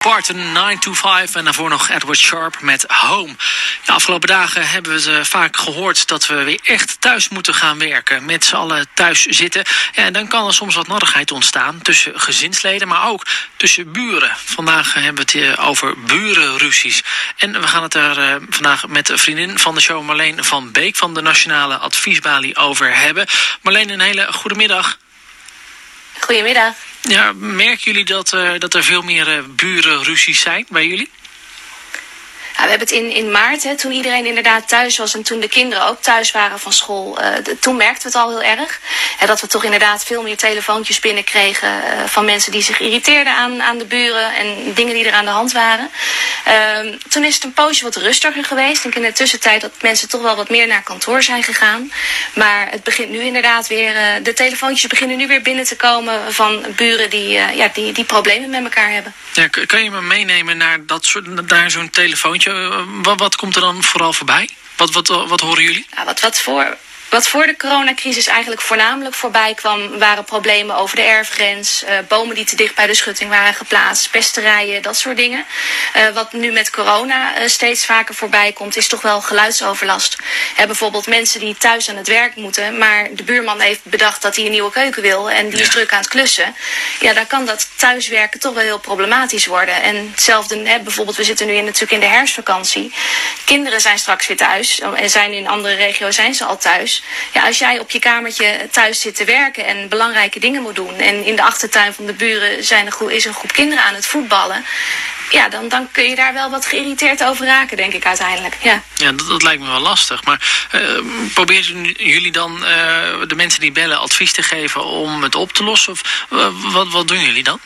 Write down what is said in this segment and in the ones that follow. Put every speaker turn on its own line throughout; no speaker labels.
Parton 9 to 5 en daarvoor nog Edward Sharp met Home. De afgelopen dagen hebben we ze vaak gehoord dat we weer echt thuis moeten gaan werken. Met z'n allen thuis zitten. Ja, en dan kan er soms wat narigheid ontstaan tussen gezinsleden, maar ook tussen buren. Vandaag hebben we het over burenruzies. En we gaan het er vandaag met een vriendin van de show, Marleen van Beek van de Nationale Adviesbalie, over hebben. Marleen, een hele goede middag.
Goedemiddag.
Ja, merken jullie dat er veel meer burenruzies zijn bij jullie?
Ja, we hebben het in maart, toen iedereen inderdaad thuis was en toen de kinderen ook thuis waren van school, toen merkten we het al heel erg. Dat we toch inderdaad veel meer telefoontjes binnenkregen van mensen die zich irriteerden aan de buren en dingen die er aan de hand waren. Toen is het een poosje wat rustiger geweest. Ik denk in de tussentijd dat mensen toch wel wat meer naar kantoor zijn gegaan. Maar het begint nu inderdaad weer, de telefoontjes beginnen nu weer binnen te komen van buren die problemen met elkaar hebben.
Ja, kan je me meenemen naar zo'n telefoontje? Wat komt er dan vooral voorbij? Wat horen jullie?
Ja, wat voor de coronacrisis eigenlijk voornamelijk voorbij kwam, waren problemen over de erfgrens, bomen die te dicht bij de schutting waren geplaatst, pesterijen, dat soort dingen. Wat nu met corona steeds vaker voorbij komt, is toch wel geluidsoverlast. Bijvoorbeeld mensen die thuis aan het werk moeten, maar de buurman heeft bedacht dat hij een nieuwe keuken wil en die is druk aan het klussen. Ja, dan kan dat thuiswerken toch wel heel problematisch worden. En hetzelfde, bijvoorbeeld we zitten nu natuurlijk in de herfstvakantie. Kinderen zijn straks weer thuis en zijn in andere regio's zijn ze al thuis. Ja, als jij op je kamertje thuis zit te werken en belangrijke dingen moet doen en in de achtertuin van de buren is een groep kinderen aan het voetballen, ja, dan kun je daar wel wat geïrriteerd over raken, denk ik uiteindelijk. Ja,
dat lijkt me wel lastig. Maar proberen jullie dan de mensen die bellen advies te geven om het op te lossen? Of wat doen jullie dan?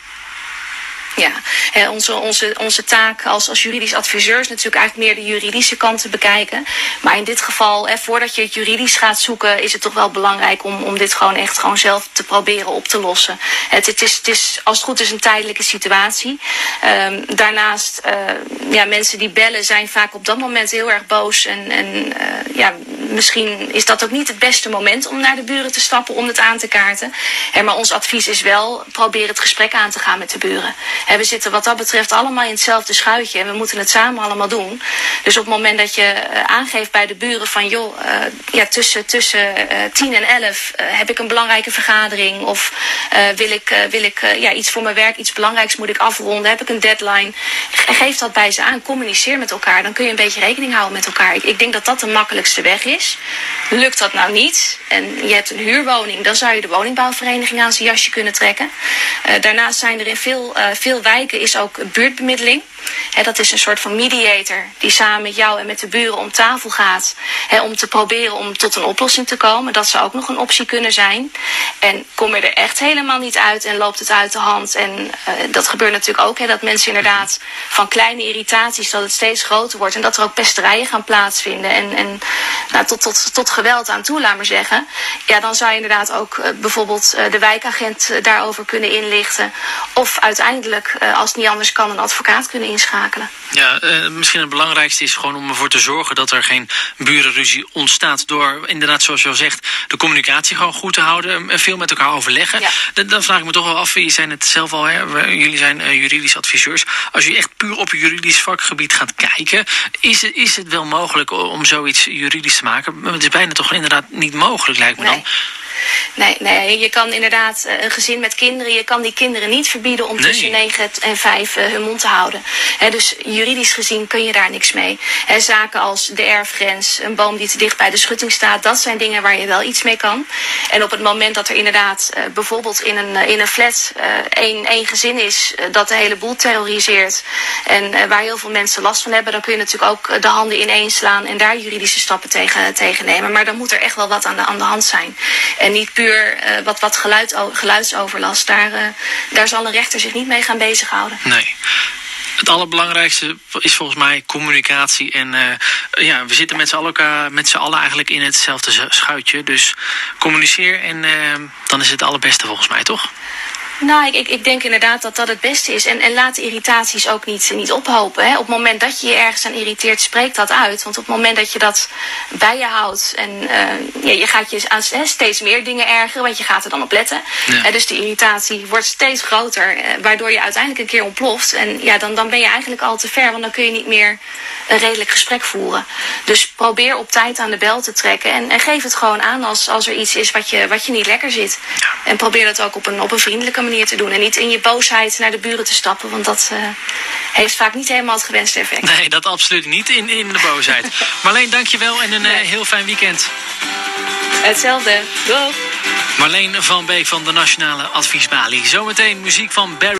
Ja, onze taak als juridisch adviseur is natuurlijk eigenlijk meer de juridische kant te bekijken. Maar in dit geval, voordat je het juridisch gaat zoeken, is het toch wel belangrijk om dit gewoon zelf te proberen op te lossen. Het is als het goed is een tijdelijke situatie. Daarnaast, mensen die bellen zijn vaak op dat moment heel erg boos. En misschien is dat ook niet het beste moment om naar de buren te stappen om het aan te kaarten. Maar ons advies is wel, probeer het gesprek aan te gaan met de buren. We zitten wat dat betreft allemaal in hetzelfde schuitje en we moeten het samen allemaal doen. Dus op het moment dat je aangeeft bij de buren van tussen 10 en 11 heb ik een belangrijke vergadering of wil ik iets voor mijn werk, iets belangrijks moet ik afronden, heb ik een deadline. Geef dat bij ze aan, communiceer met elkaar, dan kun je een beetje rekening houden met elkaar. Ik denk dat dat de makkelijkste weg is. Lukt dat nou niet en je hebt een huurwoning, dan zou je de woningbouwvereniging aan zijn jasje kunnen trekken. Daarnaast zijn er in veel wijken is ook buurtbemiddeling. Dat is een soort van mediator die samen met jou en met de buren om tafel gaat. Om te proberen om tot een oplossing te komen. Dat zou ook nog een optie kunnen zijn. En kom je er echt helemaal niet uit en loopt het uit de hand. En dat gebeurt natuurlijk ook. Dat mensen inderdaad van kleine irritaties dat het steeds groter wordt. En dat er ook pesterijen gaan plaatsvinden. En tot geweld aan toe, laat maar zeggen. Ja, dan zou je inderdaad ook bijvoorbeeld de wijkagent daarover kunnen inlichten. Of uiteindelijk, als het niet anders kan, een advocaat kunnen inschakelen.
Ja, misschien het belangrijkste is gewoon om ervoor te zorgen dat er geen burenruzie ontstaat door, inderdaad zoals je al zegt, de communicatie gewoon goed te houden en veel met elkaar overleggen. Ja. Dan vraag ik me toch wel af, je zei het zelf al, jullie zijn juridisch adviseurs. Als je echt puur op juridisch vakgebied gaat kijken, is het wel mogelijk om zoiets juridisch te maken? Het is bijna toch inderdaad niet mogelijk, lijkt me dan.
Nee, je kan inderdaad een gezin met kinderen, je kan die kinderen niet verbieden om tussen 9 en 5 hun mond te houden. Dus juridisch gezien kun je daar niks mee. Zaken als de erfgrens, een boom die te dicht bij de schutting staat, dat zijn dingen waar je wel iets mee kan. En op het moment dat er inderdaad bijvoorbeeld in een flat één gezin is dat de hele boel terroriseert en waar heel veel mensen last van hebben, dan kun je natuurlijk ook de handen ineens slaan en daar juridische stappen tegen nemen. Maar dan moet er echt wel wat aan de hand zijn. En niet puur wat geluidsoverlast. Daar zal een rechter zich niet mee gaan bezighouden.
Nee. Het allerbelangrijkste is volgens mij communicatie. En we zitten met z'n allen eigenlijk in hetzelfde schuitje. Dus communiceer en dan is het allerbeste volgens mij, toch?
Nou, ik denk inderdaad dat dat het beste is. En laat de irritaties ook niet ophopen. Hè. Op het moment dat je je ergens aan irriteert, spreek dat uit. Want op het moment dat je dat bij je houdt en je gaat je aan steeds meer dingen ergeren, want je gaat er dan op letten. Ja. Dus de irritatie wordt steeds groter, waardoor je uiteindelijk een keer ontploft. En ja, dan ben je eigenlijk al te ver, want dan kun je niet meer een redelijk gesprek voeren. Dus probeer op tijd aan de bel te trekken en geef het gewoon aan als er iets is wat je niet lekker zit. En probeer dat ook op een vriendelijke manier te doen. En niet in je boosheid naar de buren te stappen. Want dat heeft vaak niet helemaal het gewenste effect.
Nee, dat absoluut niet in de boosheid. Marleen, dankjewel en een heel fijn weekend.
Hetzelfde. Doei.
Marleen van Beek van de Nationale Adviesbalie. Zometeen muziek van Barry.